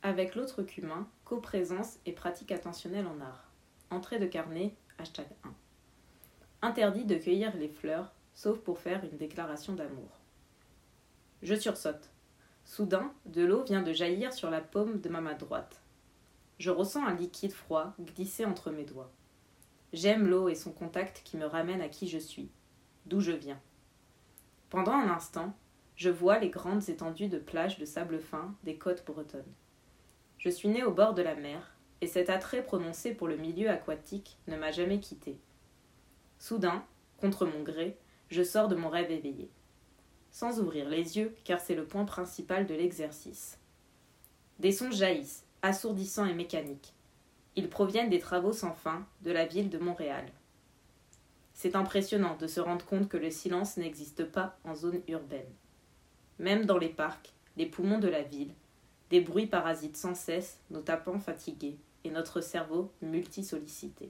avec l'autre qu'humain, coprésence et pratique attentionnelle en art. Entrée de carnet, #1. Interdit de cueillir les fleurs, sauf pour faire une déclaration d'amour. Je sursaute. Soudain, de l'eau vient de jaillir sur la paume de ma main droite. Je ressens un liquide froid glisser entre mes doigts. J'aime l'eau et son contact qui me ramène à qui je suis, d'où je viens. Pendant un instant, je vois les grandes étendues de plages de sable fin des côtes bretonnes. Je suis née au bord de la mer, et cet attrait prononcé pour le milieu aquatique ne m'a jamais quitté. Soudain, contre mon gré, je sors de mon rêve éveillé. Sans ouvrir les yeux, car c'est le point principal de l'exercice. Des sons jaillissent, assourdissants et mécaniques. Ils proviennent des travaux sans fin de la ville de Montréal. C'est impressionnant de se rendre compte que le silence n'existe pas en zone urbaine. Même dans les parcs, les poumons de la ville, des bruits parasitent sans cesse nos tapants fatigués et notre cerveau multisollicité.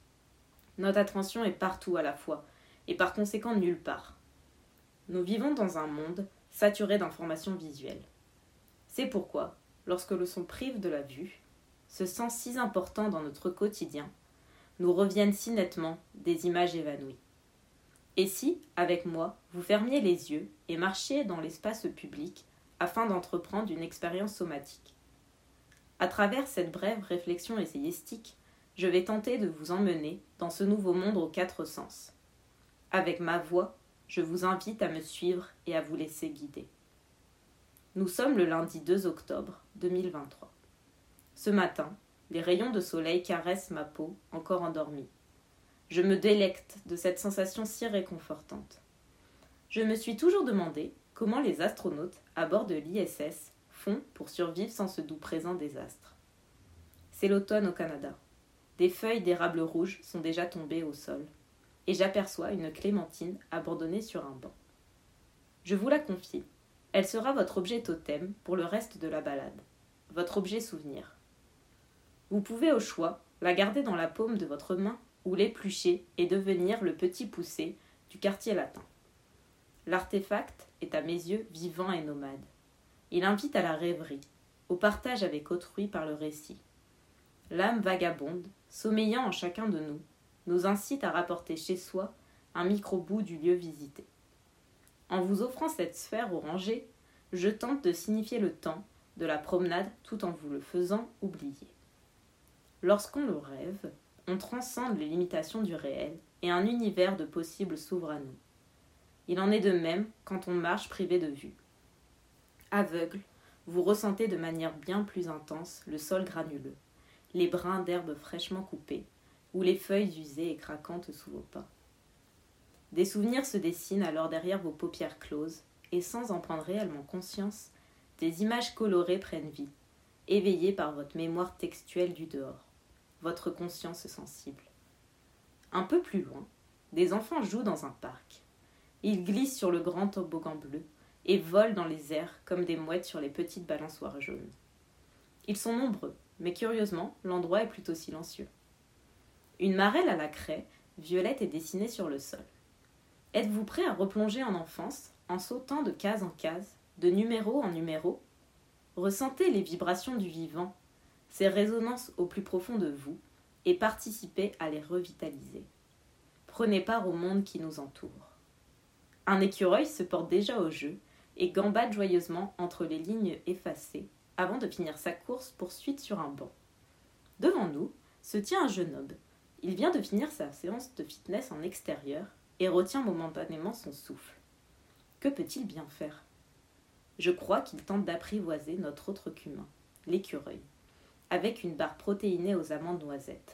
Notre attention est partout à la fois, et par conséquent nulle part. Nous vivons dans un monde saturé d'informations visuelles. C'est pourquoi, lorsque le son prive de la vue, ce sens si important dans notre quotidien, nous reviennent si nettement des images évanouies. Et si, avec moi, vous fermiez les yeux et marchiez dans l'espace public afin d'entreprendre une expérience somatique? À travers cette brève réflexion essayistique, je vais tenter de vous emmener dans ce nouveau monde aux 4 sens. Avec ma voix, je vous invite à me suivre et à vous laisser guider. Nous sommes le lundi 2 octobre 2023. Ce matin, les rayons de soleil caressent ma peau encore endormie. Je me délecte de cette sensation si réconfortante. Je me suis toujours demandé comment les astronautes à bord de l'ISS font pour survivre sans ce doux présent des astres. C'est l'automne au Canada. Des feuilles d'érable rouge sont déjà tombées au sol, et j'aperçois une clémentine abandonnée sur un banc. Je vous la confie, elle sera votre objet totem pour le reste de la balade, votre objet souvenir. Vous pouvez au choix la garder dans la paume de votre main ou l'éplucher et devenir le petit poussé du quartier latin. L'artefact est à mes yeux vivant et nomade. Il invite à la rêverie, au partage avec autrui par le récit. L'âme vagabonde, sommeillant en chacun de nous, nous incite à rapporter chez soi un micro-bout du lieu visité. En vous offrant cette sphère orangée, je tente de signifier le temps de la promenade tout en vous le faisant oublier. Lorsqu'on le rêve, on transcende les limitations du réel et un univers de possibles s'ouvre à nous. Il en est de même quand on marche privé de vue. Aveugle, vous ressentez de manière bien plus intense le sol granuleux, les brins d'herbe fraîchement coupés, ou les feuilles usées et craquantes sous vos pas. Des souvenirs se dessinent alors derrière vos paupières closes, et sans en prendre réellement conscience, des images colorées prennent vie, éveillées par votre mémoire textuelle du dehors, votre conscience sensible. Un peu plus loin, des enfants jouent dans un parc. Ils glissent sur le grand toboggan bleu et volent dans les airs comme des mouettes sur les petites balançoires jaunes. Ils sont nombreux, mais curieusement, l'endroit est plutôt silencieux. Une marelle à la craie violette est dessinée sur le sol. Êtes-vous prêt à replonger en enfance, en sautant de case en case, de numéro en numéro? Ressentez les vibrations du vivant, ses résonances au plus profond de vous, et participez à les revitaliser. Prenez part au monde qui nous entoure. Un écureuil se porte déjà au jeu et gambade joyeusement entre les lignes effacées avant de finir sa course-poursuite sur un banc. Devant nous se tient un jeune homme. Il vient de finir sa séance de fitness en extérieur et retient momentanément son souffle. Que peut-il bien faire? Je crois qu'il tente d'apprivoiser notre autre qu'humain, l'écureuil, avec une barre protéinée aux amandes noisettes.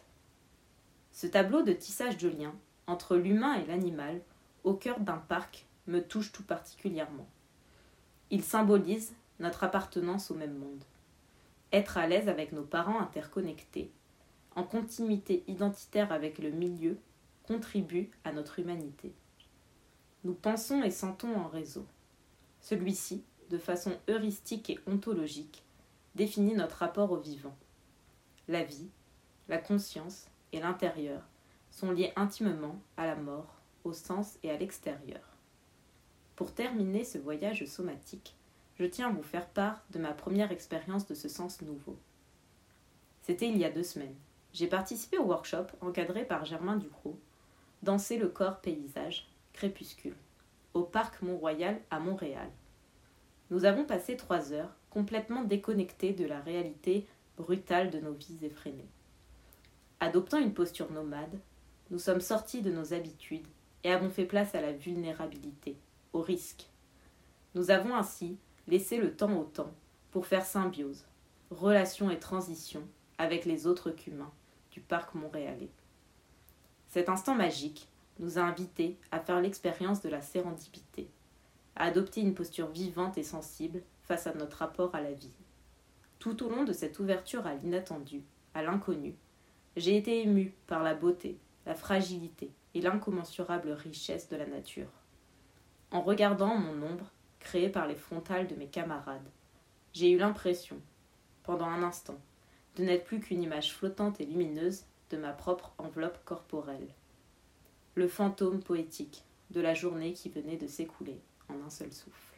Ce tableau de tissage de liens entre l'humain et l'animal au cœur d'un parc me touche tout particulièrement. Il symbolise notre appartenance au même monde. Être à l'aise avec nos parents interconnectés, en continuité identitaire avec le milieu, contribue à notre humanité. Nous pensons et sentons en réseau. Celui-ci, de façon heuristique et ontologique, définit notre rapport au vivant. La vie, la conscience et l'intérieur sont liés intimement à la mort, au sens et à l'extérieur. Pour terminer ce voyage somatique, je tiens à vous faire part de ma première expérience de ce sens nouveau. C'était il y a 2 semaines. J'ai participé au workshop encadré par Germain Ducrot, Danser le corps paysage, crépuscule, au parc Mont-Royal à Montréal. Nous avons passé 3 heures complètement déconnectés de la réalité brutale de nos vies effrénées. Adoptant une posture nomade, nous sommes sortis de nos habitudes et avons fait place à la vulnérabilité, au risque. Nous avons ainsi laissé le temps au temps pour faire symbiose, relation et transition avec les autres qu'humains du parc montréalais. Cet instant magique nous a invités à faire l'expérience de la sérendipité, à adopter une posture vivante et sensible face à notre rapport à la vie. Tout au long de cette ouverture à l'inattendu, à l'inconnu, j'ai été émue par la beauté, la fragilité et l'incommensurable richesse de la nature. En regardant mon ombre, créée par les frontales de mes camarades, j'ai eu l'impression, pendant un instant, de n'être plus qu'une image flottante et lumineuse de ma propre enveloppe corporelle. Le fantôme poétique de la journée qui venait de s'écouler en un seul souffle.